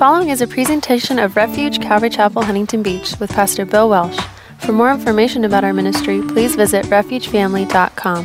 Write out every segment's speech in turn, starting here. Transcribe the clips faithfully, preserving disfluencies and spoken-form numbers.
following is a presentation of Refuge Calvary Chapel, Huntington Beach with Pastor Bill Welsh. For more information about our ministry, please visit refuge family dot com.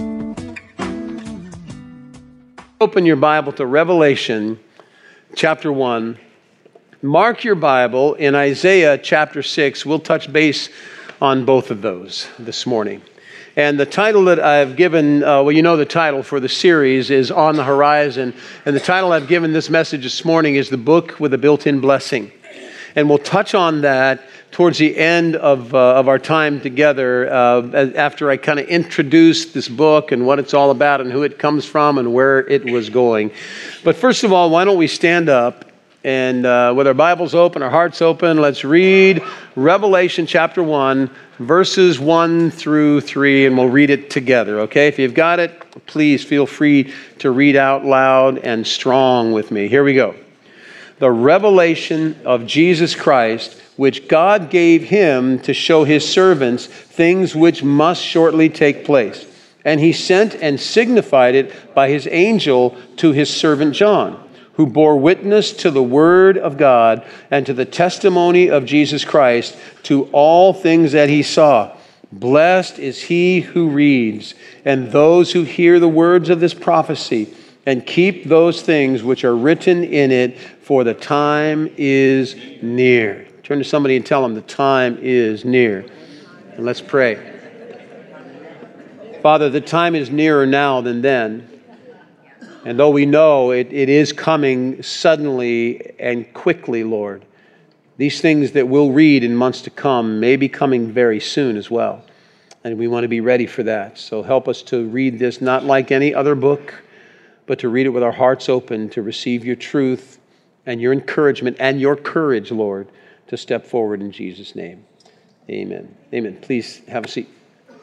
Open your Bible to Revelation chapter one. Mark your Bible in Isaiah chapter six. We'll touch base on both of those this morning. And the title that I've given, uh, well, you know the title for the series is On the Horizon. And the title I've given this message this morning is The Book with a Built-in Blessing. And we'll touch on that towards the end of uh, of our time together uh, after I kind of introduce this book and what it's all about and who it comes from and where it was going. But first of all, why don't we stand up and uh, with our Bibles open, our hearts open, let's read Revelation chapter one, verses one through three, and we'll read it together, okay? If you've got it, please feel free to read out loud and strong with me. Here we go. The revelation of Jesus Christ, which God gave him to show his servants things which must shortly take place. And he sent and signified it by his angel to his servant John, who bore witness to the word of God and to the testimony of Jesus Christ, to all things that he saw. Blessed is he who reads, and those who hear the words of this prophecy, and keep those things which are written in it, for the time is near. Turn to somebody and tell them the time is near. And let's pray. Father, the time is nearer now than then. And though we know it, it is coming suddenly and quickly, Lord, these things that we'll read in months to come may be coming very soon as well. And we want to be ready for that. So help us to read this not like any other book, but to read it with our hearts open, to receive your truth and your encouragement and your courage, Lord, to step forward in Jesus' name. Amen. Amen. Please have a seat.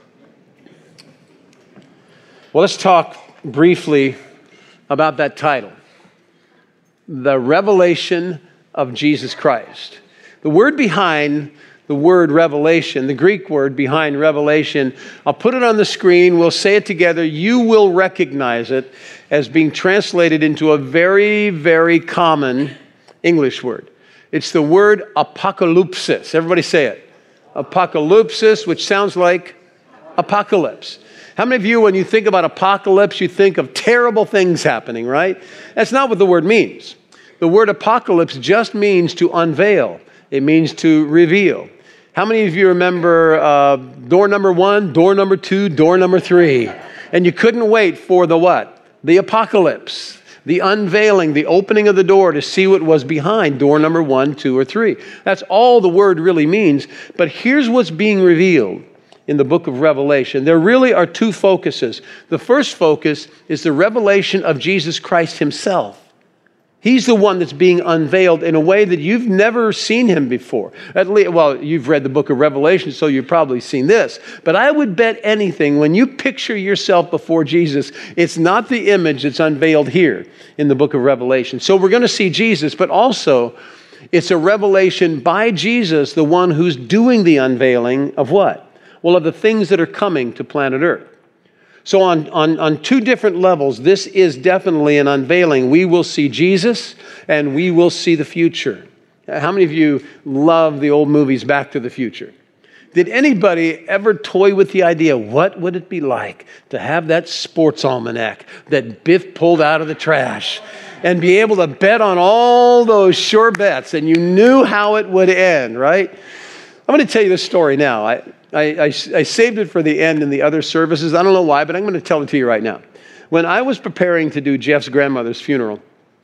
Well, let's talk briefly about that title, the revelation of Jesus Christ. The word behind the word revelation, the Greek word behind revelation, I'll put it on the screen, we'll say it together, you will recognize it as being translated into a very, very common English word. It's the word apocalypsis. Everybody say it. Apocalypsis, which sounds like apocalypse. How many of you, when you think about apocalypse, you think of terrible things happening, right? That's not what the word means. The word apocalypse just means to unveil. It means to reveal. How many of you remember uh, door number one, door number two, door number three? And you couldn't wait for the what? The apocalypse. The unveiling, the opening of the door to see what was behind door number one, two, or three. That's all the word really means. But here's what's being revealed in the book of Revelation. There really are two focuses. The first focus is the revelation of Jesus Christ himself. He's the one that's being unveiled in a way that you've never seen him before. At least, well, you've read the book of Revelation, so you've probably seen this. But I would bet anything, when you picture yourself before Jesus, it's not the image that's unveiled here in the book of Revelation. So we're going to see Jesus, but also it's a revelation by Jesus, the one who's doing the unveiling of what? Well, of the things that are coming to planet Earth. So on, on, on two different levels, this is definitely an unveiling. We will see Jesus and we will see the future. How many of you love the old movies Back to the Future? Did anybody ever toy with the idea, what would it be like to have that sports almanac that Biff pulled out of the trash and be able to bet on all those sure bets and you knew how it would end, right? I'm going to tell you this story now. I, I, I, I saved it for the end in the other services. I don't know why, but I'm going to tell it to you right now. When I was preparing to do Jeff's grandmother's funeral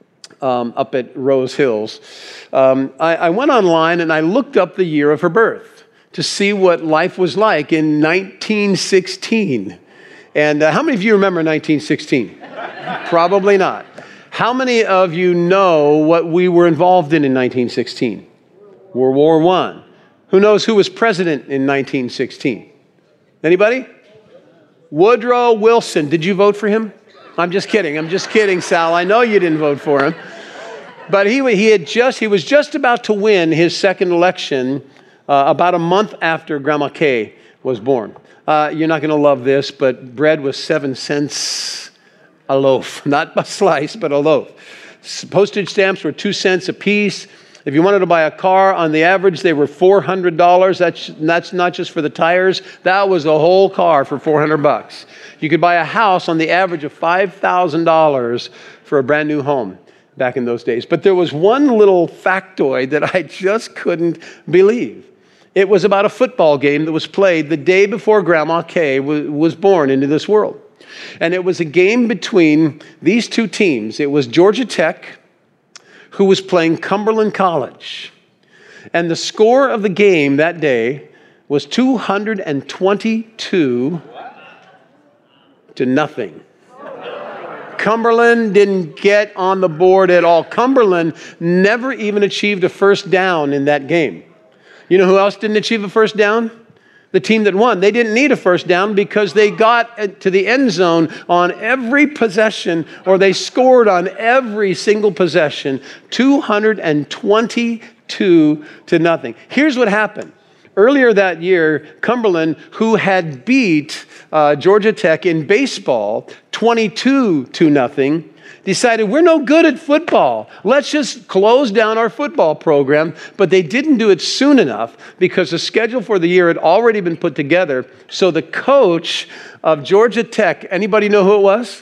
um, up at Rose Hills, um, I, I went online and I looked up the year of her birth to see what life was like in nineteen sixteen. And uh, how many of you remember nineteen sixteen? Probably not. How many of you know what we were involved in in nineteen sixteen? World War One. Who knows who was president in nineteen sixteen? Anybody? Woodrow Wilson. Did you vote for him? I'm just kidding. I'm just kidding, Sal. I know you didn't vote for him. But he, he, had just, he was just about to win his second election uh, about a month after Grandma Kay was born. Uh, you're not going to love this, but bread was seven cents a loaf. Not a slice, but a loaf. Postage stamps were two cents a piece. If you wanted to buy a car, on the average, they were four hundred dollars. That's, that's not just for the tires. That was a whole car for four hundred bucks. You could buy a house on the average of five thousand dollars for a brand new home back in those days. But there was one little factoid that I just couldn't believe. It was about a football game that was played the day before Grandma Kay was born into this world. And it was a game between these two teams. It was Georgia Tech, who was playing Cumberland College. And the score of the game that day was two hundred twenty-two to nothing. Cumberland didn't get on the board at all. Cumberland never even achieved a first down in that game. You know who else didn't achieve a first down? The team that won. They didn't need a first down because they got to the end zone on every possession, or they scored on every single possession, two hundred twenty-two to nothing. Here's what happened. Earlier that year, Cumberland, who had beat uh, Georgia Tech in baseball twenty-two to nothing, decided we're no good at football. Let's just close down our football program. But they didn't do it soon enough because the schedule for the year had already been put together. So the coach of Georgia Tech, anybody know who it was?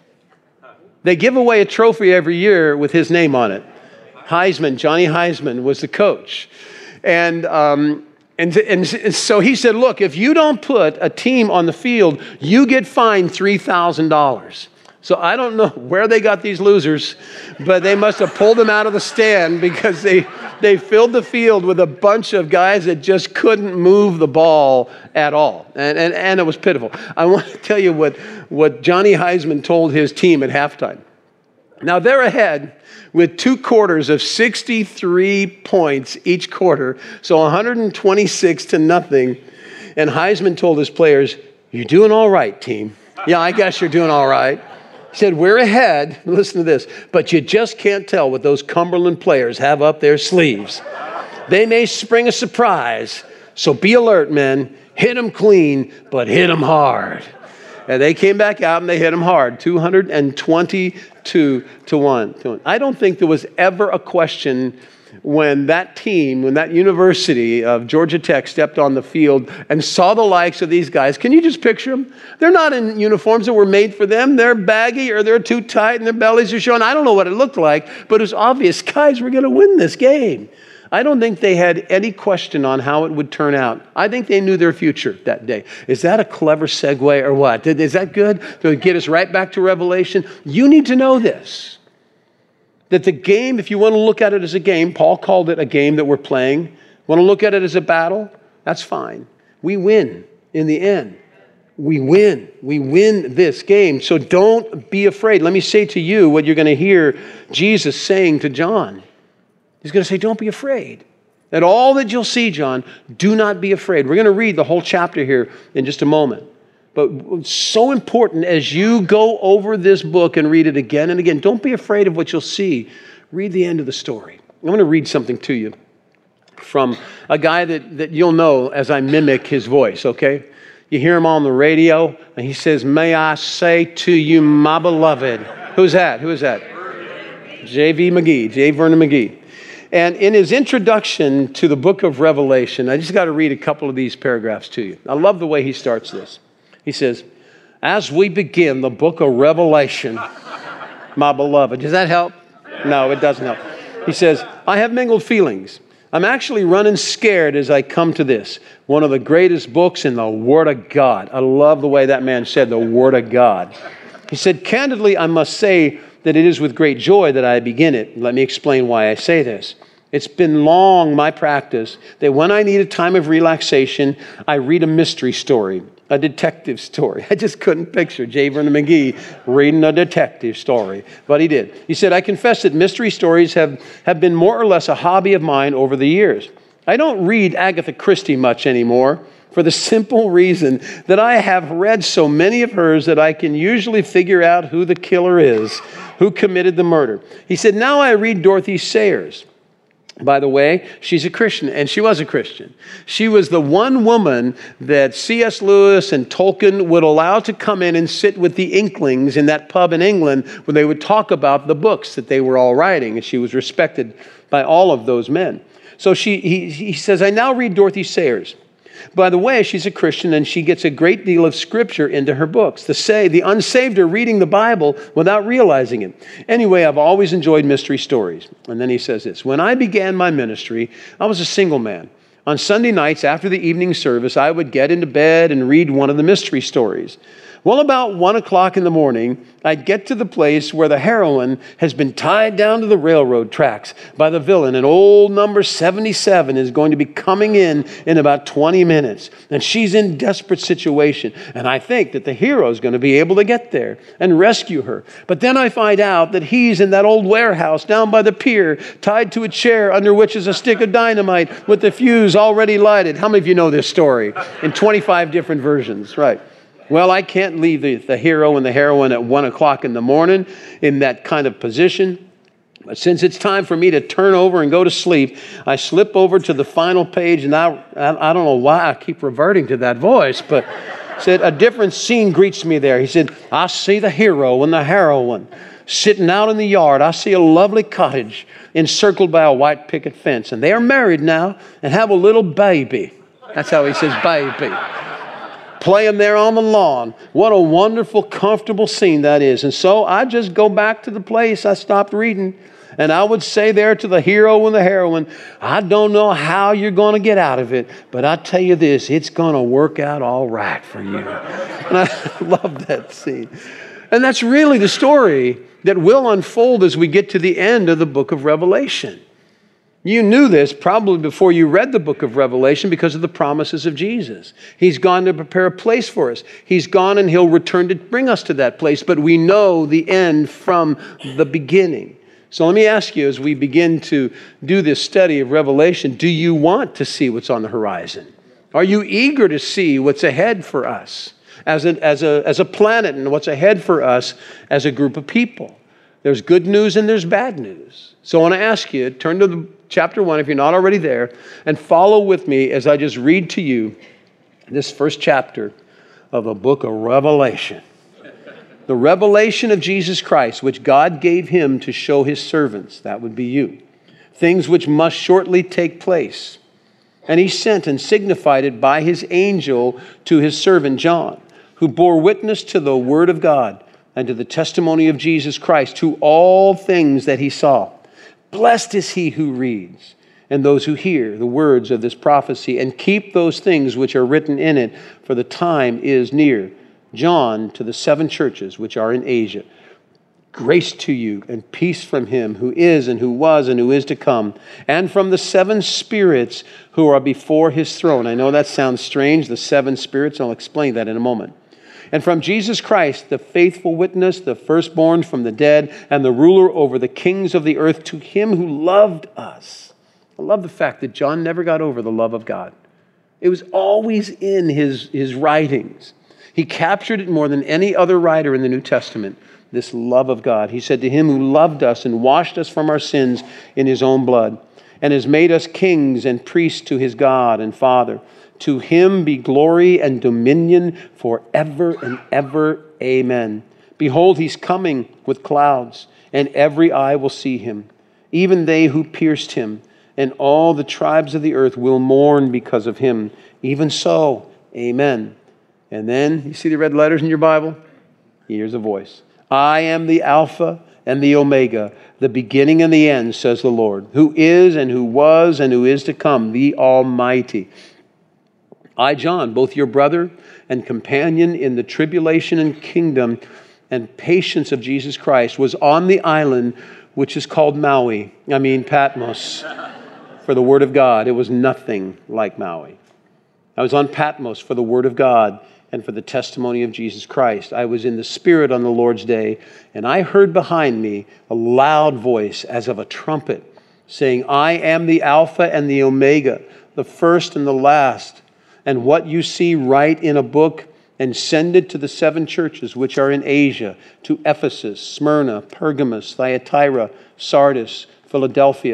They give away a trophy every year with his name on it. Heisman, Johnny Heisman was the coach. And, um, and, and so he said, look, if you don't put a team on the field, you get fined three thousand dollars. So I don't know where they got these losers, but they must have pulled them out of the stand because they, they filled the field with a bunch of guys that just couldn't move the ball at all. And, and, and it was pitiful. I want to tell you what, what Johnny Heisman told his team at halftime. Now they're ahead with two quarters of sixty-three points each quarter, so one hundred twenty-six to nothing. And Heisman told his players, "You're doing all right, team. Yeah, I guess you're doing all right." He said, we're ahead, listen to this, but you just can't tell what those Cumberland players have up their sleeves. They may spring a surprise, so be alert, men. Hit them clean, but hit them hard. And they came back out and they hit them hard, two hundred twenty-two to one. I don't think there was ever a question when that team, when that University of Georgia Tech stepped on the field and saw the likes of these guys. Can you just picture them? They're not in uniforms that were made for them. They're baggy or they're too tight and their bellies are showing. I don't know what it looked like, but it was obvious, guys, we're going to win this game. I don't think they had any question on how it would turn out. I think they knew their future that day. Is that a clever segue or what? Is that good to get us right back to Revelation? You need to know this. That the game, if you want to look at it as a game, Paul called it a game that we're playing. Want to look at it as a battle? That's fine. We win in the end. We win. We win this game. So don't be afraid. Let me say to you what you're going to hear Jesus saying to John. He's going to say, don't be afraid. That all that you'll see, John, do not be afraid. We're going to read the whole chapter here in just a moment. But it's so important as you go over this book and read it again and again, don't be afraid of what you'll see. Read the end of the story. I'm going to read something to you from a guy that, that you'll know as I mimic his voice, okay? You hear him on the radio, and he says, may I say to you, my beloved. Who's that? Who is that? J V McGee, J. Vernon McGee. And in his introduction to the book of Revelation, I just got to read a couple of these paragraphs to you. I love the way he starts this. He says, as we begin the book of Revelation, my beloved. Does that help? No, it doesn't help. He says, I have mingled feelings. I'm actually running scared as I come to this. One of the greatest books in the Word of God. I love the way that man said the Word of God. He said, candidly, I must say that it is with great joy that I begin it. Let me explain why I say this. It's been long my practice that when I need a time of relaxation, I read a mystery story, a detective story. I just couldn't picture J. Vernon McGee reading a detective story, but he did. He said, I confess that mystery stories have, have been more or less a hobby of mine over the years. I don't read Agatha Christie much anymore for the simple reason that I have read so many of hers that I can usually figure out who the killer is, who committed the murder. He said, now I read Dorothy Sayers. By the way, she's a Christian, and she was a Christian. She was the one woman that C S Lewis and Tolkien would allow to come in and sit with the Inklings in that pub in England where they would talk about the books that they were all writing, and she was respected by all of those men. So she, he, he says, I now read Dorothy Sayers. By the way, she's a Christian, and she gets a great deal of scripture into her books. The say the unsaved are reading the Bible without realizing it. Anyway, I've always enjoyed mystery stories. And then he says this, when I began my ministry, I was a single man. On Sunday nights after the evening service, I would get into bed and read one of the mystery stories. Well, about one o'clock in the morning, I'd get to the place where the heroine has been tied down to the railroad tracks by the villain, and old number seventy-seven is going to be coming in in about twenty minutes. And she's in desperate situation. And I think that the hero is going to be able to get there and rescue her. But then I find out that he's in that old warehouse down by the pier, tied to a chair under which is a stick of dynamite with the fuse already lighted. How many of you know this story? In twenty-five different versions, right? Well, I can't leave the, the hero and the heroine at one o'clock in the morning in that kind of position. But since it's time for me to turn over and go to sleep, I slip over to the final page, and I, I, I don't know why I keep reverting to that voice, but said a different scene greets me there. He said, I see the hero and the heroine sitting out in the yard. I see a lovely cottage encircled by a white picket fence, and they are married now and have a little baby. That's how he says baby. Playing there on the lawn. What a wonderful, comfortable scene that is. And so I just go back to the place I stopped reading, and I would say there to the hero and the heroine, I don't know how you're going to get out of it, but I tell you this, it's going to work out all right for you. And I love that scene. And that's really the story that will unfold as we get to the end of the book of Revelation. You knew this probably before you read the book of Revelation because of the promises of Jesus. He's gone to prepare a place for us. He's gone and he'll return to bring us to that place, but we know the end from the beginning. So let me ask you as we begin to do this study of Revelation, do you want to see what's on the horizon? Are you eager to see what's ahead for us as a, as a, as a planet and what's ahead for us as a group of people? There's good news and there's bad news. So I want to ask you, turn to the chapter one, if you're not already there, and follow with me as I just read to you this first chapter of the book of Revelation. The revelation of Jesus Christ, which God gave him to show his servants, that would be you, things which must shortly take place. And he sent and signified it by his angel to his servant John, who bore witness to the word of God and to the testimony of Jesus Christ, to all things that he saw. Blessed is he who reads, and those who hear the words of this prophecy, and keep those things which are written in it, for the time is near. John, to the seven churches which are in Asia. Grace to you and peace from him who is and who was and who is to come, and from the seven spirits who are before his throne. I know that sounds strange, the seven spirits. I'll explain that in a moment. And from Jesus Christ, the faithful witness, the firstborn from the dead, and the ruler over the kings of the earth, to him who loved us. I love the fact that John never got over the love of God. It was always in his, his writings. He captured it more than any other writer in the New Testament, this love of God. He said, to him who loved us and washed us from our sins in his own blood, and has made us kings and priests to his God and Father. To him be glory and dominion forever and ever. Amen. Behold, he's coming with clouds, and every eye will see him, even they who pierced him, and all the tribes of the earth will mourn because of him. Even so, amen. And then, you see the red letters in your Bible? Here's a voice. I am the Alpha and the Omega, the beginning and the end, says the Lord, who is and who was and who is to come, the Almighty. I, John, both your brother and companion in the tribulation and kingdom and patience of Jesus Christ, was on the island which is called Maui, I mean Patmos, for the word of God. It was nothing like Maui. I was on Patmos for the word of God and for the testimony of Jesus Christ. I was in the Spirit on the Lord's day, and I heard behind me a loud voice as of a trumpet, saying, I am the Alpha and the Omega, the first and the last. And what you see, write in a book and send it to the seven churches which are in Asia, to Ephesus, Smyrna, Pergamos, Thyatira, Sardis, Philadelphia,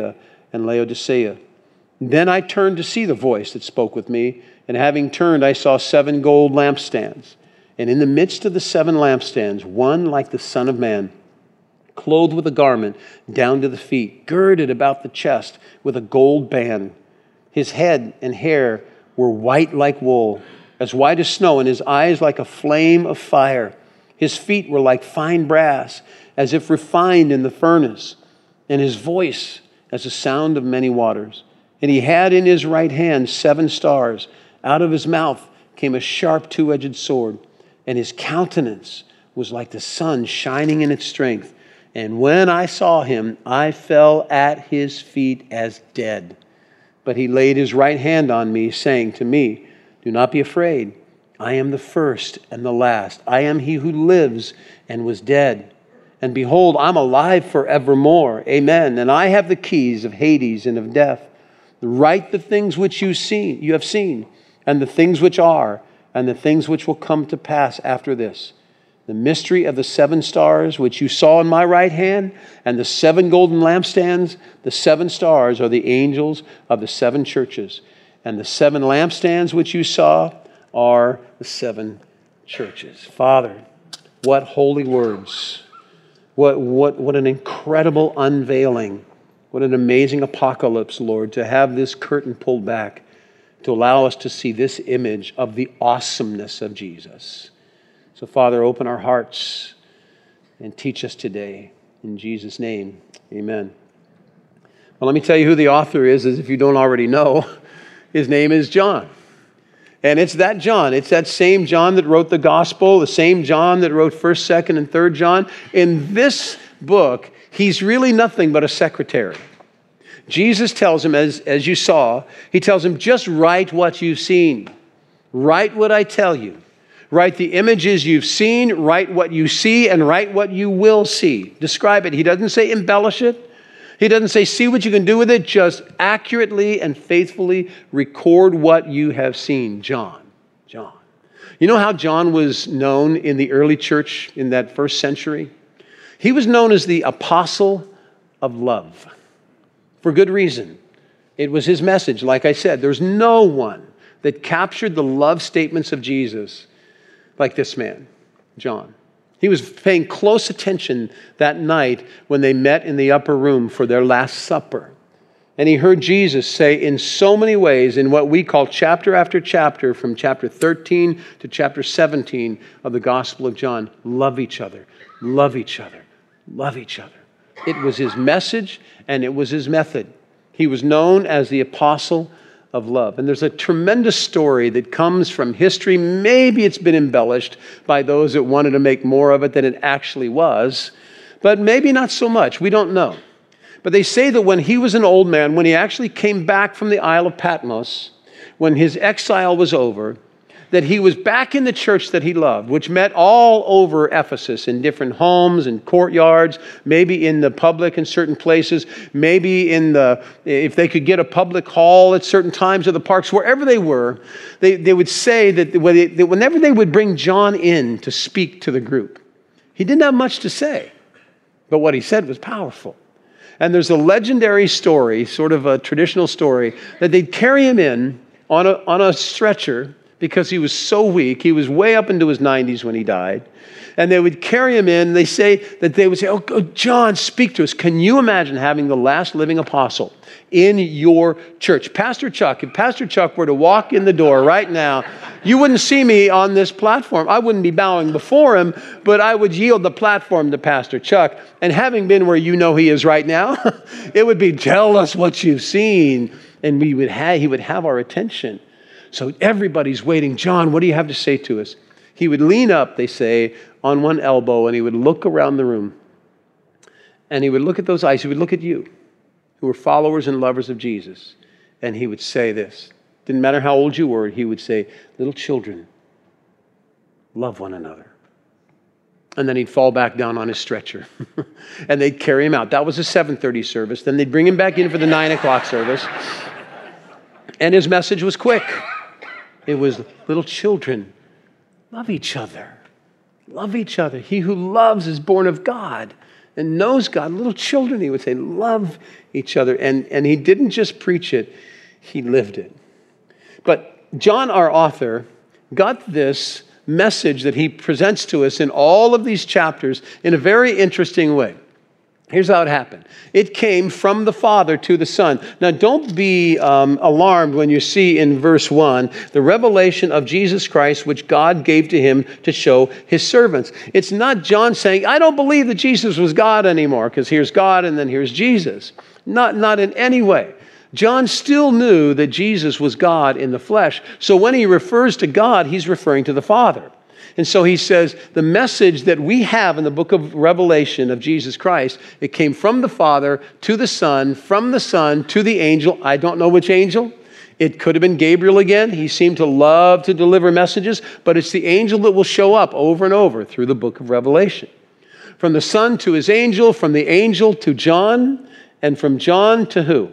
and Laodicea. Then I turned to see the voice that spoke with me, and having turned, I saw seven gold lampstands. And in the midst of the seven lampstands, one like the Son of Man, clothed with a garment down to the feet, girded about the chest with a gold band. His head and hair were white like wool, as white as snow, and his eyes like a flame of fire. His feet were like fine brass, as if refined in the furnace, and his voice as the sound of many waters. And he had in his right hand seven stars. Out of his mouth came a sharp two-edged sword, and his countenance was like the sun shining in its strength. And when I saw him, I fell at his feet as dead. But he laid his right hand on me, saying to me, do not be afraid. I am the first and the last. I am he who lives and was dead. And behold, I'm alive forevermore. Amen. And I have the keys of Hades and of death. Write the things which you see, you have seen, and the things which are, and the things which will come to pass after this. The mystery of the seven stars which you saw in my right hand, and the seven golden lampstands. The seven stars are the angels of the seven churches, and the seven lampstands which you saw are the seven churches. Father, what holy words. What, what, what an incredible unveiling. What an amazing apocalypse, Lord, to have this curtain pulled back, to allow us to see this image of the awesomeness of Jesus. So, Father, open our hearts and teach us today. In Jesus' name, amen. Well, let me tell you who the author is, as if you don't already know. His name is John. And it's that John. It's that same John that wrote the gospel, the same John that wrote first, second, and third John. In this book, he's really nothing but a secretary. Jesus tells him, as, as you saw, he tells him, just write what you've seen. Write what I tell you. Write the images you've seen, write what you see, and write what you will see. Describe it. He doesn't say embellish it. He doesn't say see what you can do with it. Just accurately and faithfully record what you have seen. John. John. You know how John was known in the early church in that first century? He was known as the apostle of love. For good reason. It was his message. Like I said, there's no one that captured the love statements of Jesus like this man, John. He was paying close attention that night when they met in the upper room for their Last Supper. And he heard Jesus say in so many ways, in what we call chapter after chapter, from chapter thirteen to chapter seventeen of the Gospel of John, love each other, love each other, love each other. It was his message and it was his method. He was known as the apostle of love. And there's a tremendous story that comes from history. Maybe it's been embellished by those that wanted to make more of it than it actually was, but maybe not so much. We don't know. But they say that when he was an old man, when he actually came back from the Isle of Patmos, when his exile was over, that he was back in the church that he loved, which met all over Ephesus in different homes and courtyards, maybe in the public in certain places, maybe in the, if they could get a public hall at certain times of the parks, wherever they were, they, they would say that whenever they would bring John in to speak to the group, he didn't have much to say, but what he said was powerful. And there's a legendary story, sort of a traditional story, that they'd carry him in on a, on a stretcher because he was so weak. He was way up into his nineties when he died. And they would carry him in. They say that they would say, oh, oh, John, speak to us. Can you imagine having the last living apostle in your church? Pastor Chuck, if Pastor Chuck were to walk in the door right now, you wouldn't see me on this platform. I wouldn't be bowing before him, but I would yield the platform to Pastor Chuck. And having been where you know he is right now, it would be, tell us what you've seen. And we would have, he would have our attention. So everybody's waiting. John, what do you have to say to us? He would lean up, they say, on one elbow, and he would look around the room. And he would look at those eyes. He would look at you, who were followers and lovers of Jesus. And he would say this. Didn't matter how old you were, he would say, little children, love one another. And then he'd fall back down on his stretcher. And they'd carry him out. That was a seven thirty service. Then they'd bring him back in for the nine o'clock service. And his message was quick. It was, little children, love each other. Love each other. He who loves is born of God and knows God. Little children, he would say, love each other. And, and he didn't just preach it, he lived it. But John, our author, got this message that he presents to us in all of these chapters in a very interesting way. Here's how it happened. It came from the Father to the Son. Now, don't be um, alarmed when you see in verse one, the revelation of Jesus Christ, which God gave to him to show his servants. It's not John saying, I don't believe that Jesus was God anymore, because here's God and then here's Jesus. Not, not in any way. John still knew that Jesus was God in the flesh. So when he refers to God, he's referring to the Father. And so he says, the message that we have in the book of Revelation of Jesus Christ, it came from the Father to the Son, from the Son to the angel. I don't know which angel. It could have been Gabriel again. He seemed to love to deliver messages, but it's the angel that will show up over and over through the book of Revelation. From the Son to his angel, from the angel to John, and from John to who?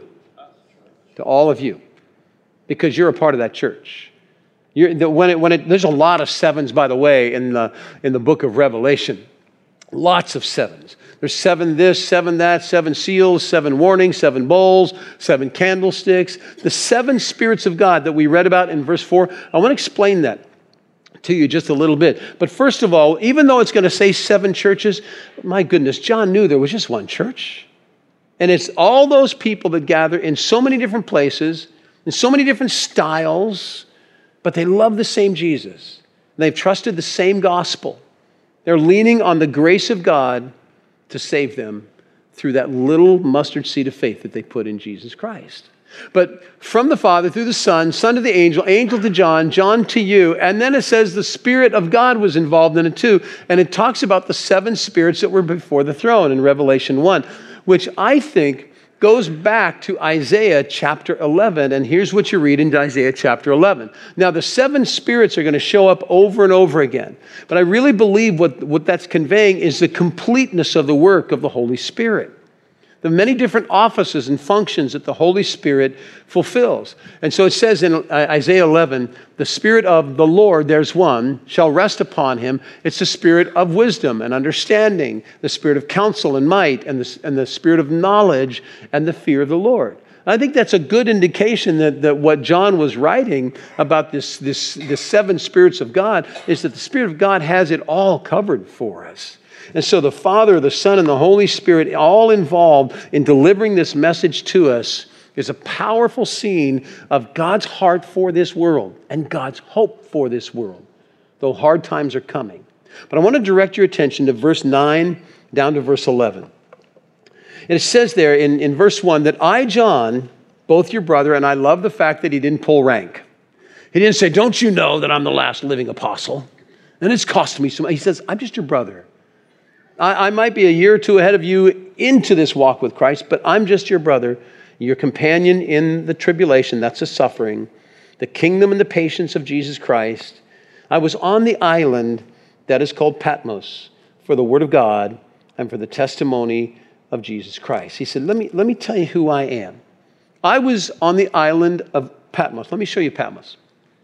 To all of you, because you're a part of that church. You're, the, when it, when it, there's a lot of sevens, by the way, in the, in the book of Revelation. Lots of sevens. There's seven this, seven that, seven seals, seven warnings, seven bowls, seven candlesticks. The seven spirits of God that we read about in verse four. I want to explain that to you just a little bit. But first of all, even though it's going to say seven churches, my goodness, John knew there was just one church. And it's all those people that gather in so many different places, in so many different styles, but they love the same Jesus. They've trusted the same gospel. They're leaning on the grace of God to save them through that little mustard seed of faith that they put in Jesus Christ. But from the Father, through the Son, Son to the angel, angel to John, John to you. And then it says the Spirit of God was involved in it too. And it talks about the seven spirits that were before the throne in Revelation one, which I think goes back to Isaiah chapter eleven, and here's what you read in Isaiah chapter eleven. Now, the seven spirits are going to show up over and over again, but I really believe what, what that's conveying is the completeness of the work of the Holy Spirit. The many different offices and functions that the Holy Spirit fulfills. And so it says in Isaiah eleven, the Spirit of the Lord, there's one, shall rest upon him. It's the Spirit of wisdom and understanding, the Spirit of counsel and might, and the, and the Spirit of knowledge and the fear of the Lord. I think that's a good indication that, that what John was writing about this, this, this seven spirits of God is that the Spirit of God has it all covered for us. And so the Father, the Son, and the Holy Spirit, all involved in delivering this message to us, is a powerful scene of God's heart for this world and God's hope for this world, though hard times are coming. But I want to direct your attention to verse nine down to verse eleven. And it says there in, in verse one that I, John, both your brother, and I love the fact that he didn't pull rank. He didn't say, don't you know that I'm the last living apostle? And it's cost me so much. He says, I'm just your brother. I, I might be a year or two ahead of you into this walk with Christ, but I'm just your brother, your companion in the tribulation, that's the suffering, the kingdom and the patience of Jesus Christ. I was on the island that is called Patmos for the word of God and for the testimony of Jesus Christ. He said, let me, let me tell you who I am. I was on the island of Patmos. Let me show you Patmos.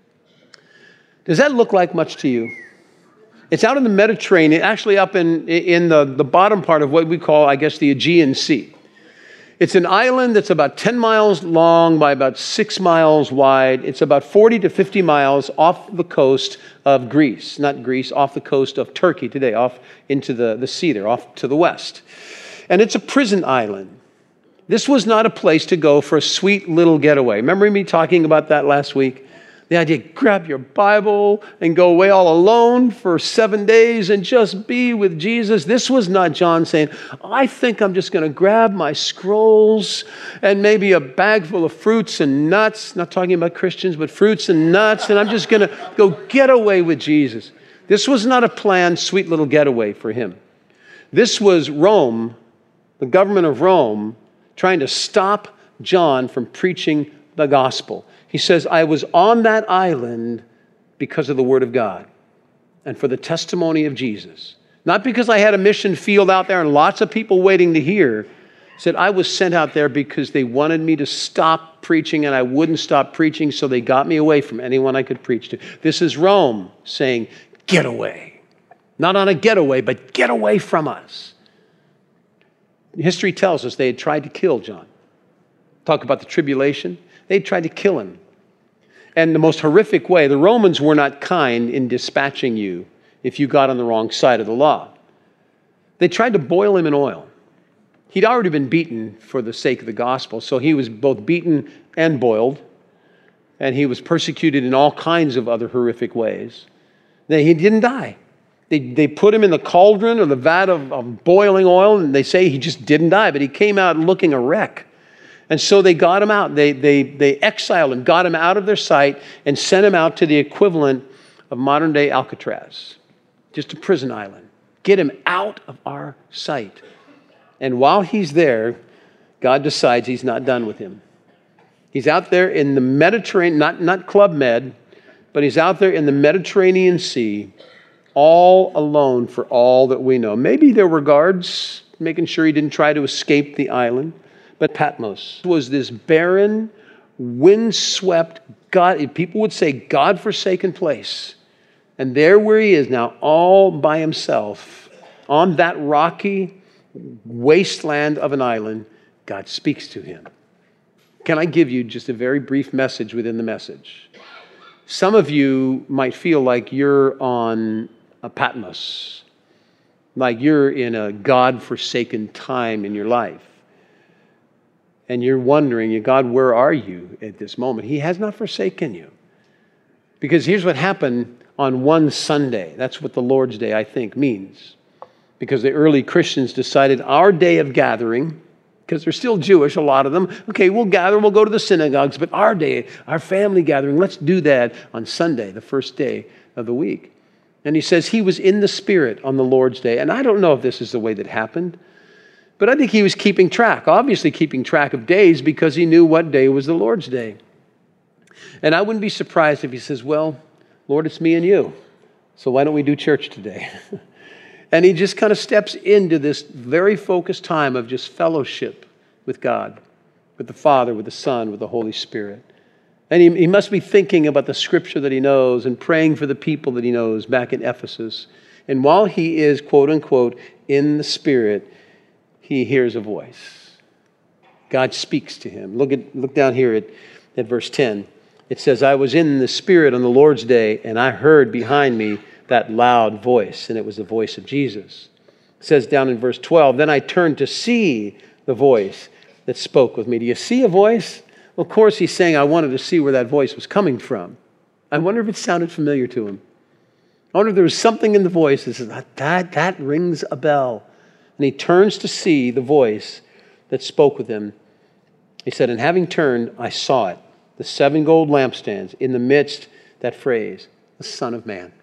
Does that look like much to you? It's out in the Mediterranean, actually up in, in the, the bottom part of what we call, I guess, the Aegean Sea. It's an island that's about ten miles long by about six miles wide. It's about forty to fifty miles off the coast of Greece. Not Greece, off the coast of Turkey today, off into the, the sea there, off to the west. And it's a prison island. This was not a place to go for a sweet little getaway. Remember me talking about that last week? The idea, grab your Bible and go away all alone for seven days and just be with Jesus. This was not John saying, I think I'm just going to grab my scrolls and maybe a bag full of fruits and nuts. Not talking about Christians, but fruits and nuts. And I'm just going to go get away with Jesus. This was not a planned sweet little getaway for him. This was Rome, the government of Rome, trying to stop John from preaching the gospel. He says, I was on that island because of the word of God and for the testimony of Jesus. Not because I had a mission field out there and lots of people waiting to hear. He said, I was sent out there because they wanted me to stop preaching and I wouldn't stop preaching, so they got me away from anyone I could preach to. This is Rome saying, get away. Not on a getaway, but get away from us. History tells us they had tried to kill John. Talk about the tribulation. They tried to kill him. And the most horrific way, the Romans were not kind in dispatching you if you got on the wrong side of the law. They tried to boil him in oil. He'd already been beaten for the sake of the gospel, so he was both beaten and boiled, and he was persecuted in all kinds of other horrific ways. Then he didn't die. They, they put him in the cauldron or the vat of, of boiling oil, and they say he just didn't die, but he came out looking a wreck. And so they got him out. They, they, they exiled him, got him out of their sight, and sent him out to the equivalent of modern-day Alcatraz, just a prison island. Get him out of our sight. And while he's there, God decides he's not done with him. He's out there in the Mediterranean, not, not Club Med, but he's out there in the Mediterranean Sea, all alone for all that we know. Maybe there were guards making sure he didn't try to escape the island. But Patmos was this barren, windswept, God, people would say God-forsaken place. And there where he is now, all by himself, on that rocky wasteland of an island, God speaks to him. Can I give you just a very brief message within the message? Some of you might feel like you're on a Patmos, like you're in a God-forsaken time in your life. And you're wondering, God, where are you at this moment? He has not forsaken you. Because here's what happened on one Sunday. That's what the Lord's Day, I think, means. Because the early Christians decided our day of gathering, because they're still Jewish, a lot of them, okay, we'll gather, we'll go to the synagogues, but our day, our family gathering, let's do that on Sunday, the first day of the week. And he says he was in the Spirit on the Lord's Day. And I don't know if this is the way that happened, but I think he was keeping track, obviously keeping track of days because he knew what day was the Lord's Day. And I wouldn't be surprised if he says, well, Lord, it's me and you, so why don't we do church today? And he just kind of steps into this very focused time of just fellowship with God, with the Father, with the Son, with the Holy Spirit. And he, he must be thinking about the scripture that he knows and praying for the people that he knows back in Ephesus. And while he is, quote unquote, in the Spirit, he hears a voice. God speaks to him. Look at look down here at, at verse ten. It says, I was in the Spirit on the Lord's day, and I heard behind me that loud voice, and it was the voice of Jesus. It says down in verse twelve, then I turned to see the voice that spoke with me. Do you see a voice? Well, of course, he's saying, I wanted to see where that voice was coming from. I wonder if it sounded familiar to him. I wonder if there was something in the voice that says, that, that rings a bell. And he turns to see the voice that spoke with him. He said, and having turned, I saw it, the seven gold lampstands, in the midst, that phrase, the Son of Man.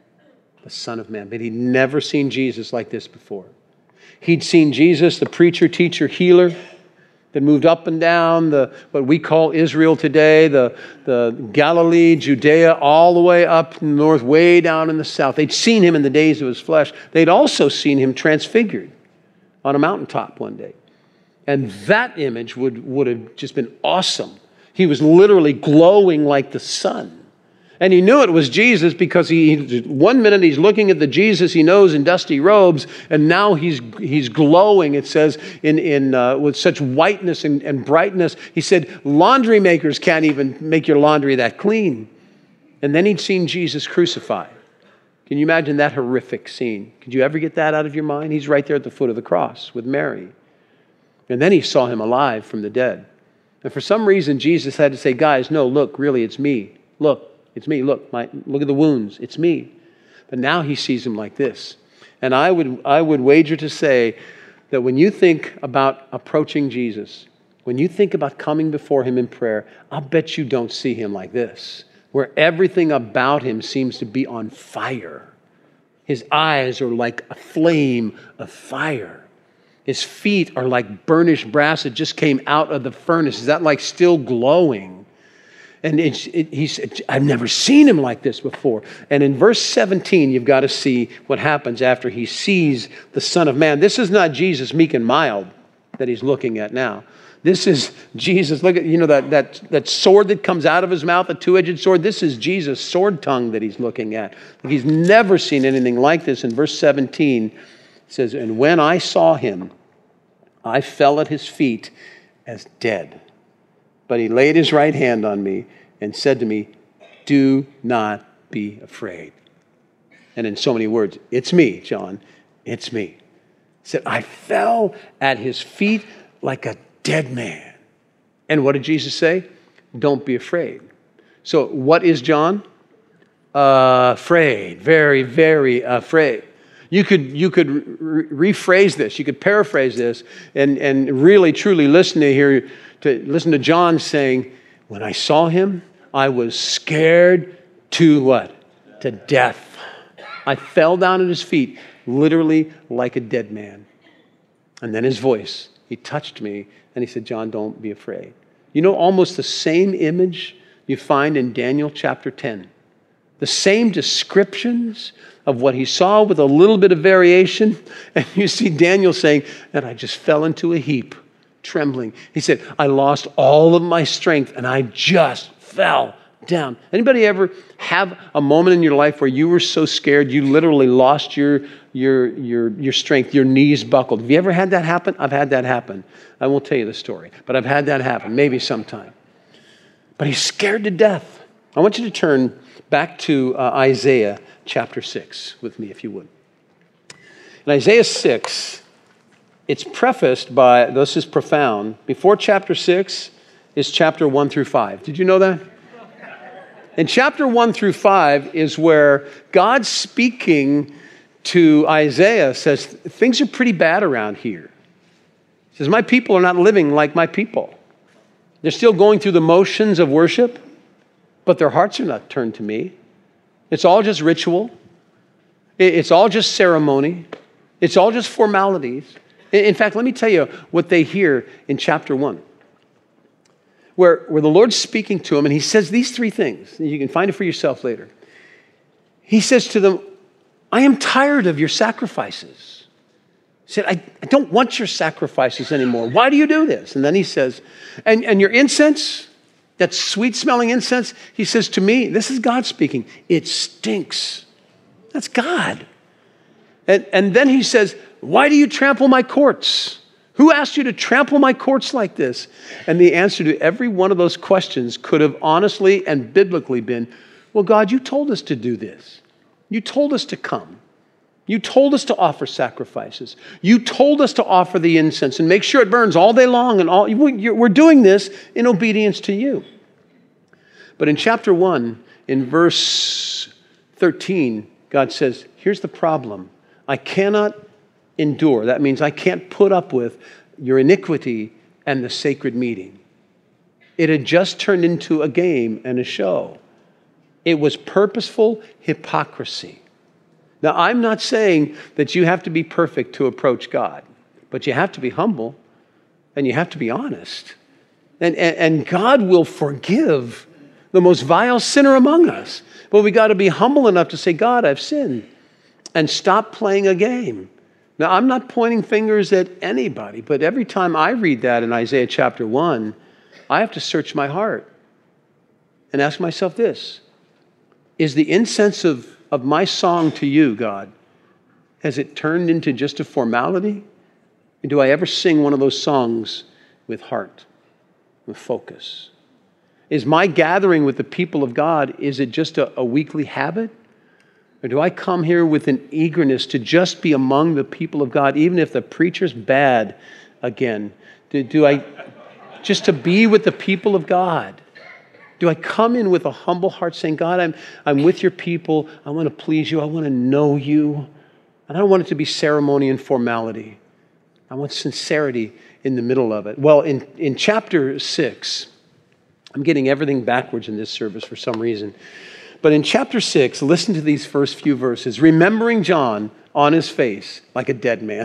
The Son of Man. But he'd never seen Jesus like this before. He'd seen Jesus, the preacher, teacher, healer, that moved up and down the what we call Israel today, the, the Galilee, Judea, all the way up north, way down in the south. They'd seen him in the days of his flesh. They'd also seen him transfigured on a mountaintop one day. And that image would, would have just been awesome. He was literally glowing like the sun. And he knew it was Jesus because he, one minute he's looking at the Jesus he knows in dusty robes, and now he's he's glowing, it says, in, in uh, with such whiteness and, and brightness. He said, laundry makers can't even make your laundry that clean. And then he'd seen Jesus crucified. Can you imagine that horrific scene? Could you ever get that out of your mind? He's right there at the foot of the cross with Mary. And then he saw him alive from the dead. And for some reason, Jesus had to say, guys, no, look, really, it's me. Look. It's me. Look, my, look at the wounds. It's me. But now he sees him like this. And I would, I would wager to say that when you think about approaching Jesus, when you think about coming before him in prayer, I'll bet you don't see him like this, where everything about him seems to be on fire. His eyes are like a flame of fire. His feet are like burnished brass that just came out of the furnace. Is that like still glowing? And it's, it, he said, I've never seen him like this before. And in verse seventeen, you've got to see what happens after he sees the Son of Man. This is not Jesus meek and mild that he's looking at now. This is Jesus. Look at, you know, that, that, that sword that comes out of his mouth, a two-edged sword. This is Jesus' sword tongue that he's looking at. He's never seen anything like this. In verse seventeen, it says, and when I saw him, I fell at his feet as dead. But he laid his right hand on me and said to me, do not be afraid. And in so many words, it's me, John, it's me. He said, I fell at his feet like a dead man. And what did Jesus say? Don't be afraid. So what is John? Uh, afraid, very, very afraid. You could, you could re- rephrase this, you could paraphrase this and, and really, truly listen to hear, to listen to John saying, when I saw him, I was scared to what? To death. I fell down at his feet, literally like a dead man. And then his voice, he touched me and he said, John, don't be afraid. You know, almost the same image you find in Daniel chapter ten. The same descriptions of what he saw with a little bit of variation. And you see Daniel saying, and I just fell into a heap, trembling. He said, I lost all of my strength and I just fell down. Anybody ever have a moment in your life where you were so scared you literally lost your, your, your, your strength, your knees buckled? Have you ever had that happen? I've had that happen. I won't tell you the story, but I've had that happen, maybe sometime. But he's scared to death. I want you to turn back to uh, Isaiah chapter six with me, if you would. In Isaiah six, it's prefaced by, this is profound, before chapter six is chapter one through five. Did you know that? In chapter one through five is where God speaking to Isaiah says, things are pretty bad around here. He says, my people are not living like my people. They're still going through the motions of worship, but their hearts are not turned to me. It's all just ritual. It's all just ceremony. It's all just formalities. In fact, let me tell you what they hear in chapter one, where, where the Lord's speaking to them, and he says these three things. You can find it for yourself later. He says to them, I am tired of your sacrifices. He said, I, I don't want your sacrifices anymore. Why do you do this? And then he says, and, and your incense, that sweet-smelling incense, he says to me, this is God speaking, it stinks. That's God. And, and then he says, why do you trample my courts? Who asked you to trample my courts like this? And the answer to every one of those questions could have honestly and biblically been, well, God, you told us to do this. You told us to come. You told us to offer sacrifices. You told us to offer the incense and make sure it burns all day long. And all we're doing this in obedience to you. But in chapter one, in verse thirteen, God says, here's the problem. I cannot endure. That means I can't put up with your iniquity and the sacred meeting. It had just turned into a game and a show. It was purposeful hypocrisy. Now, I'm not saying that you have to be perfect to approach God, but you have to be humble and you have to be honest. And, and, and God will forgive the most vile sinner among us. But we got to be humble enough to say, God, I've sinned, and stop playing a game. Now, I'm not pointing fingers at anybody, but every time I read that in Isaiah chapter one, I have to search my heart and ask myself this. Is the incense of, of my song to you, God, has it turned into just a formality? Or do I ever sing one of those songs with heart, with focus? Is my gathering with the people of God, is it just a, a weekly habit? Or do I come here with an eagerness to just be among the people of God, even if the preacher's bad again? Do, do I, just to be with the people of God? Do I come in with a humble heart saying, God, I'm, I'm with your people. I want to please you. I want to know you. And I don't want it to be ceremony and formality. I want sincerity in the middle of it. Well, in, in chapter six, I'm getting everything backwards in this service for some reason. But in chapter six, listen to these first few verses. Remembering John on his face like a dead man.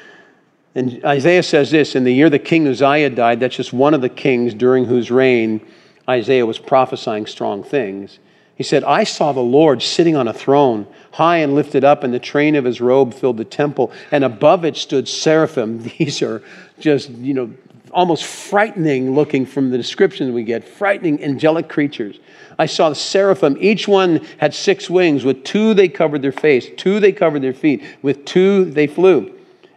And Isaiah says this, in the year that King Uzziah died, that's just one of the kings during whose reign Isaiah was prophesying strong things. He said, I saw the Lord sitting on a throne, high and lifted up, and the train of his robe filled the temple, and above it stood seraphim. These are just, you know, almost frightening looking from the descriptions we get, frightening angelic creatures. I saw the seraphim, each one had six wings. With two they covered their face, two they covered their feet, with two they flew.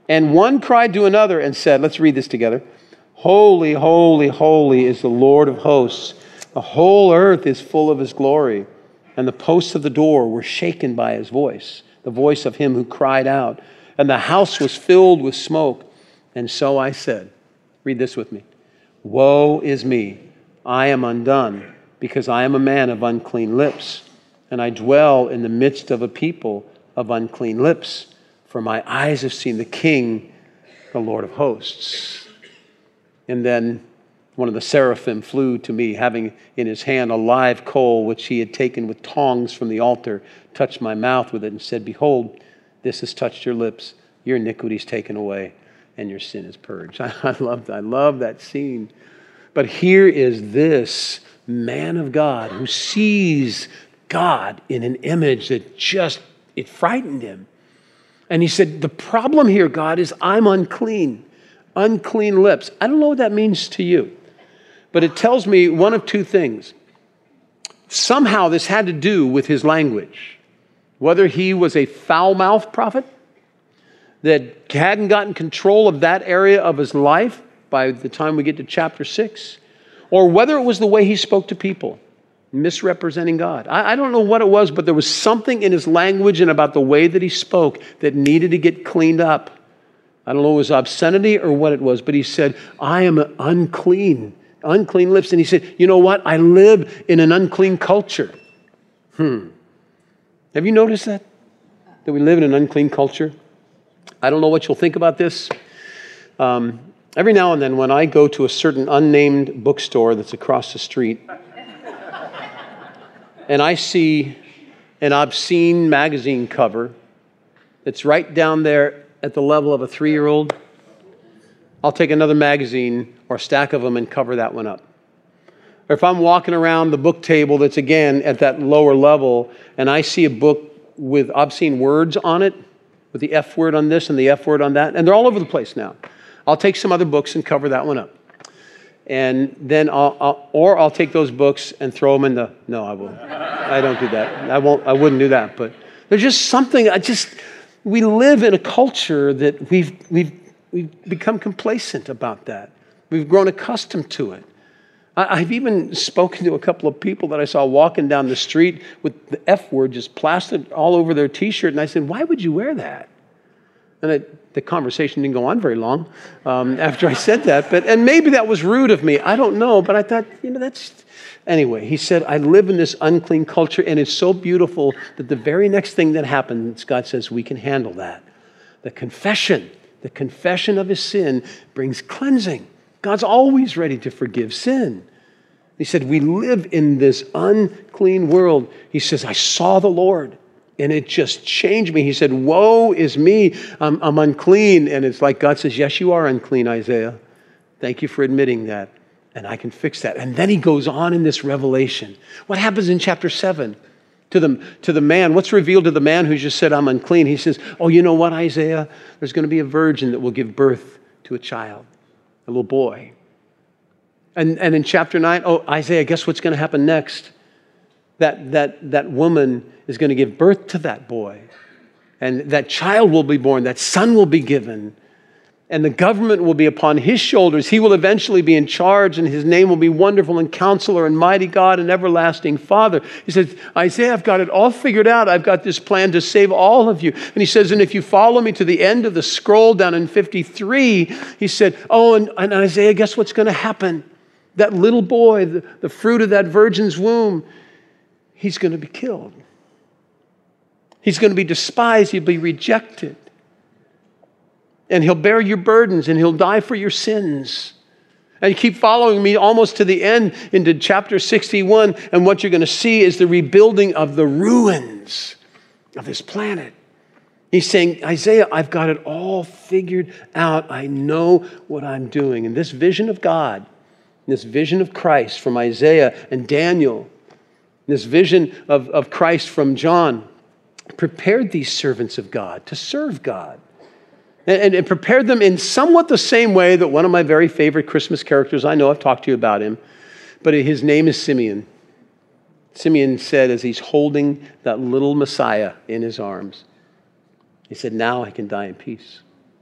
And one cried to another and said, let's read this together. Holy, holy, holy is the Lord of hosts. The whole earth is full of his glory. And the posts of the door were shaken by his voice, the voice of him who cried out. And the house was filled with smoke. And so I said, read this with me. Woe is me, I am undone, because I am a man of unclean lips, and I dwell in the midst of a people of unclean lips. For my eyes have seen the King, the Lord of hosts. And then one of the seraphim flew to me, having in his hand a live coal, which he had taken with tongs from the altar, touched my mouth with it, and said, behold, this has touched your lips. Your iniquity is taken away, and your sin is purged. I, I love that. I love that scene. But here is this man of God who sees God in an image that just, it frightened him. And he said, the problem here, God, is I'm unclean. Unclean lips. I don't know what that means to you, but it tells me one of two things. Somehow this had to do with his language. Whether he was a foul-mouthed prophet that hadn't gotten control of that area of his life by the time we get to chapter six, or whether it was the way he spoke to people, misrepresenting God. I, I don't know what it was, but there was something in his language and about the way that he spoke that needed to get cleaned up. I don't know if it was obscenity or what it was, but he said, I am unclean, unclean lips. And he said, you know what? I live in an unclean culture. Hmm. Have you noticed that? That we live in an unclean culture? I don't know what you'll think about this. Um, every now and then when I go to a certain unnamed bookstore that's across the street, and I see an obscene magazine cover that's right down there at the level of a three-year-old, I'll take another magazine or a stack of them and cover that one up. Or if I'm walking around the book table that's, again, at that lower level, and I see a book with obscene words on it, with the F word on this and the F word on that, and they're all over the place now, I'll take some other books and cover that one up. And then I'll, I'll or I'll take those books and throw them in the, no, I won't. I don't do that. I won't, I wouldn't do that. But there's just something, I just, we live in a culture that we've, we've, we've become complacent about that. We've grown accustomed to it. I, I've even spoken to a couple of people that I saw walking down the street with the F word just plastered all over their t-shirt. And I said, why would you wear that? And it, the conversation didn't go on very long um, after I said that. But and maybe that was rude of me. I don't know. But I thought, you know, that's... Anyway, he said, I live in this unclean culture, and it's so beautiful that the very next thing that happens, God says, we can handle that. The confession, the confession of his sin brings cleansing. God's always ready to forgive sin. He said, we live in this unclean world. He says, I saw the Lord, and it just changed me. He said, woe is me, I'm, I'm unclean. And it's like God says, yes, you are unclean, Isaiah. Thank you for admitting that. And I can fix that. And then he goes on in this revelation. What happens in chapter seven? To the, to the man, what's revealed to the man who just said, I'm unclean? He says, oh, you know what, Isaiah? There's going to be a virgin that will give birth to a child, a little boy. And, and in chapter nine, oh, Isaiah, guess what's going to happen next? That, that, that woman is going to give birth to that boy. And that child will be born. That son will be given. And the government will be upon his shoulders. He will eventually be in charge, and his name will be Wonderful and Counselor and Mighty God and Everlasting Father. He says, Isaiah, I've got it all figured out. I've got this plan to save all of you. And he says, and if you follow me to the end of the scroll down in fifty-three, he said, oh, and, and Isaiah, guess what's going to happen? That little boy, the, the fruit of that virgin's womb, he's going to be killed. He's going to be despised. He'll be rejected. And he'll bear your burdens, and he'll die for your sins. And you keep following me almost to the end into chapter sixty-one, and what you're going to see is the rebuilding of the ruins of this planet. He's saying, Isaiah, I've got it all figured out. I know what I'm doing. And this vision of God, this vision of Christ from Isaiah and Daniel, this vision of, of Christ from John, prepared these servants of God to serve God. And, and prepared them in somewhat the same way that one of my very favorite Christmas characters, I know I've talked to you about him, but his name is Simeon. Simeon said as he's holding that little Messiah in his arms, he said, now I can die in peace.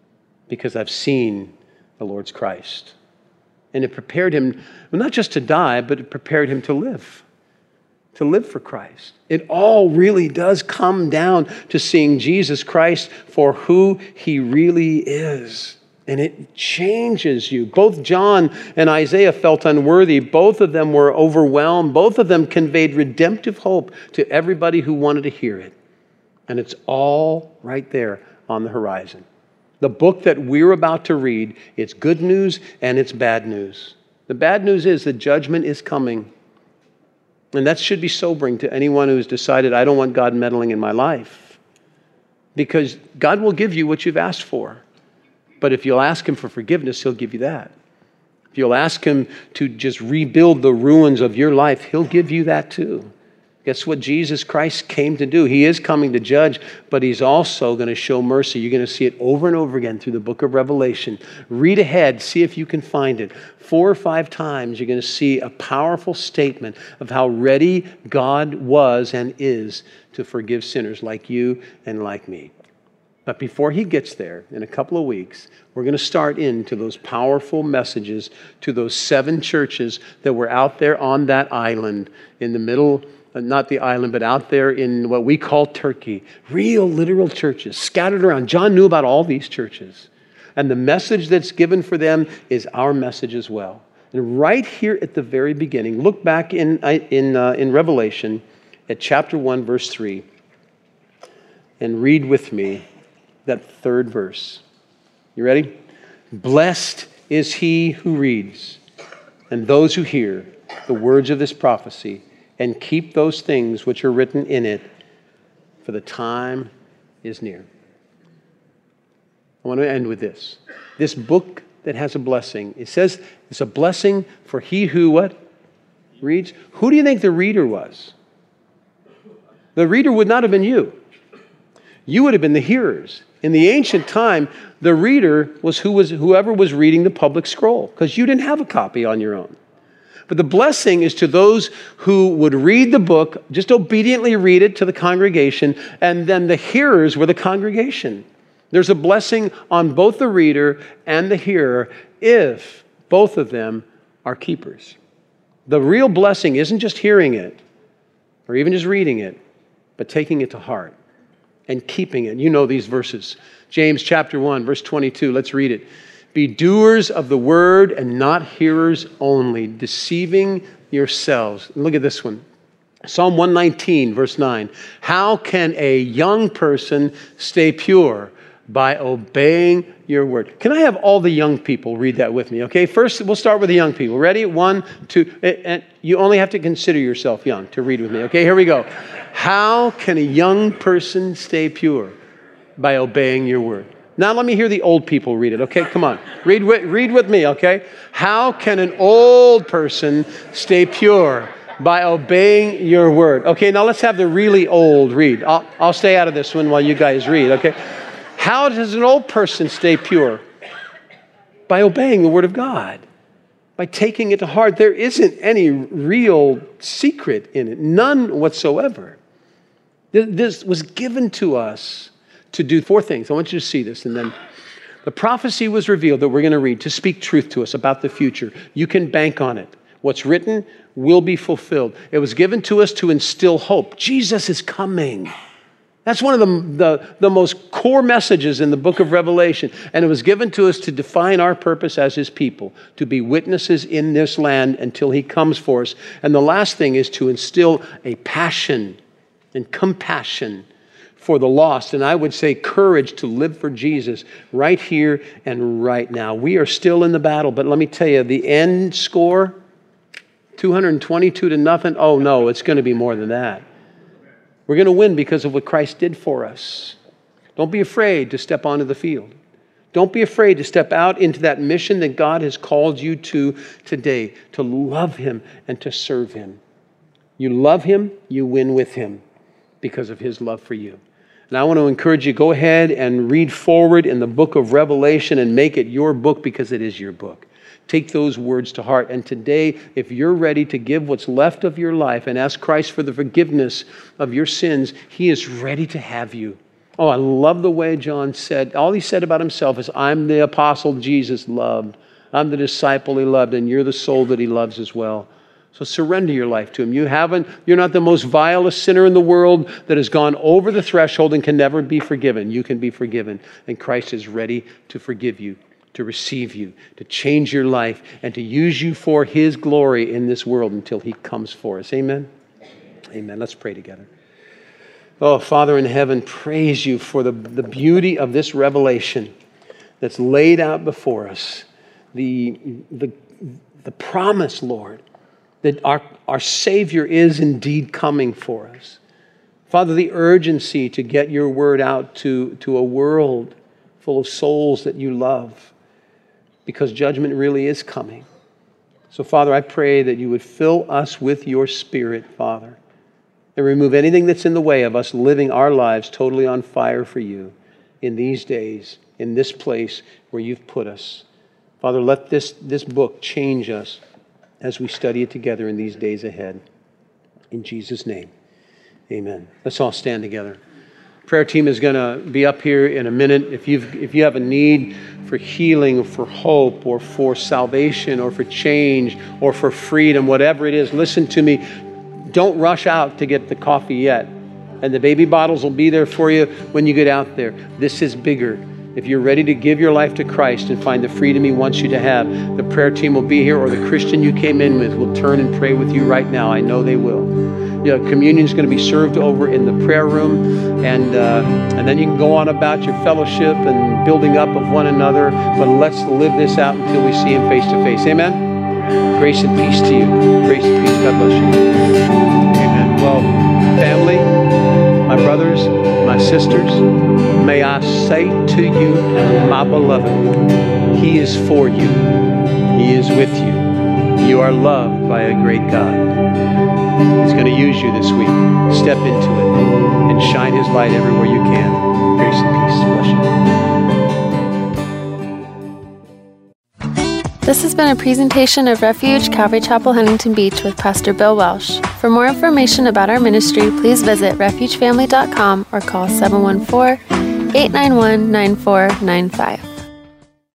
because I've seen the Lord's Christ. And it prepared him, well, not just to die, but it prepared him to live, to live for Christ. It all really does come down to seeing Jesus Christ for who he really is. And it changes you. Both John and Isaiah felt unworthy. Both of them were overwhelmed. Both of them conveyed redemptive hope to everybody who wanted to hear it. And it's all right there on the horizon. The book that we're about to read, it's good news and it's bad news. The bad news is that judgment is coming. And that should be sobering to anyone who's decided, I don't want God meddling in my life. Because God will give you what you've asked for. But if you'll ask him for forgiveness, he'll give you that. If you'll ask him to just rebuild the ruins of your life, he'll give you that too. Guess what Jesus Christ came to do? He is coming to judge, but he's also going to show mercy. You're going to see it over and over again through the book of Revelation. Read ahead, see if you can find it. Four or five times you're going to see a powerful statement of how ready God was and is to forgive sinners like you and like me. But before he gets there, in a couple of weeks, we're going to start into those powerful messages to those seven churches that were out there on that island in the middle, not the island, but out there in what we call Turkey. Real, literal churches scattered around. John knew about all these churches. And the message that's given for them is our message as well. And right here at the very beginning, look back in, in, uh, in Revelation at chapter one, verse three, and read with me that third verse. You ready? Blessed is he who reads and those who hear the words of this prophecy and keep those things which are written in it, for the time is near. I want to end with this. This book that has a blessing, it says it's a blessing for he who what? Reads. Who do you think the reader was? The reader would not have been you. You would have been the hearers. In the ancient time, the reader was, who was whoever was reading the public scroll, because you didn't have a copy on your own. But the blessing is to those who would read the book, just obediently read it to the congregation, and then the hearers were the congregation. There's a blessing on both the reader and the hearer if both of them are keepers. The real blessing isn't just hearing it or even just reading it, but taking it to heart and keeping it. You know these verses. James chapter one, verse twenty-two. Let's read it. Be doers of the word and not hearers only, deceiving yourselves. Look at this one. Psalm one nineteen, verse nine. How can a young person stay pure? By obeying your word. Can I have all the young people read that with me? Okay, first we'll start with the young people. Ready? One, two, and you only have to consider yourself young to read with me. Okay, here we go. How can a young person stay pure? By obeying your word. Now let me hear the old people read it. Okay, come on. Read with, read with me, okay? How can an old person stay pure? By obeying your word. Okay, now let's have the really old read. I'll, I'll stay out of this one while you guys read, okay? How does an old person stay pure? By obeying the word of God. By taking it to heart. There isn't any real secret in it. None whatsoever. This was given to us to do four things. I want you to see this. And then the prophecy was revealed that we're going to read to speak truth to us about the future. You can bank on it. What's written will be fulfilled. It was given to us to instill hope. Jesus is coming. That's one of the, the, the most core messages in the book of Revelation. And it was given to us to define our purpose as his people, to be witnesses in this land until he comes for us. And the last thing is to instill a passion and compassion for the lost. And I would say courage to live for Jesus right here and right now. We are still in the battle, but let me tell you, the end score, two hundred twenty-two to nothing. Oh no, it's going to be more than that. We're going to win because of what Christ did for us. Don't be afraid to step onto the field. Don't be afraid to step out into that mission that God has called you to today, to love him and to serve him. You love him, you win with him because of his love for you. And I want to encourage you, go ahead and read forward in the book of Revelation and make it your book because it is your book. Take those words to heart. And today, if you're ready to give what's left of your life and ask Christ for the forgiveness of your sins, he is ready to have you. Oh, I love the way John said, all he said about himself is, I'm the apostle Jesus loved. I'm the disciple he loved, and you're the soul that he loves as well. So surrender your life to him. You haven't, you're not the most vilest sinner in the world that has gone over the threshold and can never be forgiven. You can be forgiven. And Christ is ready to forgive you, to receive you, to change your life, and to use you for his glory in this world until he comes for us. Amen? Amen. Let's pray together. Oh, Father in heaven, praise you for the, the beauty of this revelation that's laid out before us. The, the, the promise, Lord, that our, our Savior is indeed coming for us. Father, the urgency to get your word out to, to a world full of souls that you love, because judgment really is coming. So, Father, I pray that you would fill us with your Spirit, Father, and remove anything that's in the way of us living our lives totally on fire for you in these days, in this place where you've put us. Father, let this, this book change us as we study it together in these days ahead. In Jesus' name, amen. Let's all stand together. Prayer team is going to be up here in a minute. If you've if you have a need for healing, or for hope, or for salvation, or for change, or for freedom, whatever it is, listen to me. Don't rush out to get the coffee yet. And the baby bottles will be there for you when you get out there. This is bigger. If you're ready to give your life to Christ and find the freedom he wants you to have, the prayer team will be here, or the Christian you came in with will turn and pray with you right now. I know they will. You know, communion is going to be served over in the prayer room, and uh, and then you can go on about your fellowship and building up of one another. But let's live this out until we see him face to face. Amen? Grace and peace to you. Grace and peace. God bless you. Amen. Well, family, my brothers, my sisters, may I say to you, my beloved, he is for you. He is with you. You are loved by a great God. He's going to use you this week. Step into it and shine his light everywhere you can. Grace and peace. Bless you. This has been a presentation of Refuge Calvary Chapel, Huntington Beach with Pastor Bill Welsh. For more information about our ministry, please visit refuge family dot com or call seven one four, eight nine one, nine four nine five.